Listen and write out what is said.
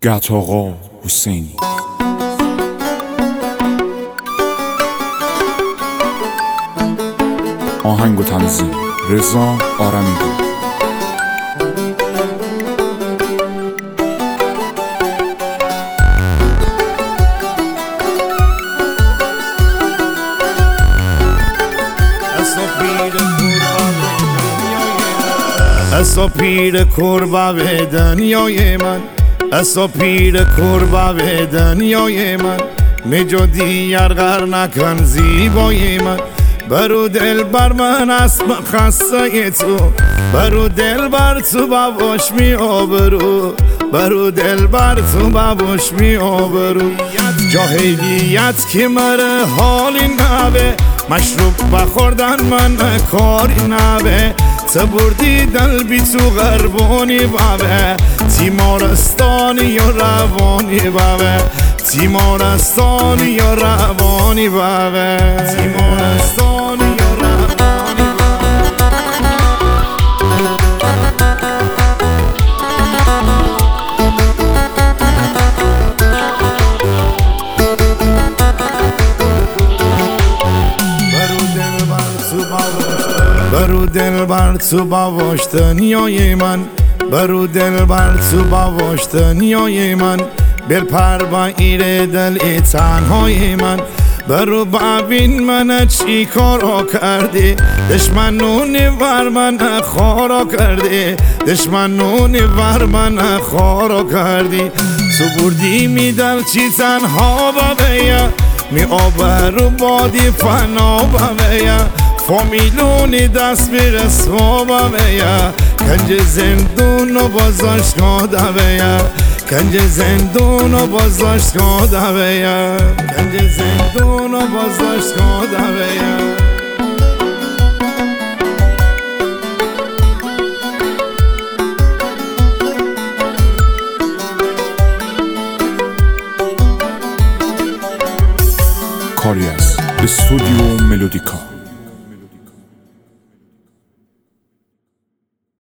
گتاقا حسینی. آهنگ و تنظیم رضا آرمیدی. اسا پیر کربا به دنیای من، اسا پیر کربا به دنیای من، میجو دیگر غر نکن زیبای من. برو دل بر من اسم خسته تو، برو دل بر تو باباش می آبرو، برو دل بر تو باباش می آبرو. جاهلیت که مره حالی نبه، مشروب بخوردن من کاری نبه. تو بردی دل بی تو غربانی بابه، تیمارستانی یا روانی بابه، تیمارستانی یا روانی بابه، تیمارستانی یا روانی برو دل بر تو باباش دنیای من، برو دل بر تو باباش دنیای من. بل پر با ایر دل تنهای من، برو ببین من چی کارا کردی. دشمنونی بر من خارا کردی، دشمنونی بر من خارا کردی. تو بردی می دل چی تنها ببیا، می آبرو بادی فنا ببیا. فامیلونی دست میرسوا ببیا، کنج زندون و بازداشتگاه بیا، کنج زندون و بازداشتگاه بیا، کنج زندون و بازداشتگاه بیا. کاری از استودیو ملودیکا.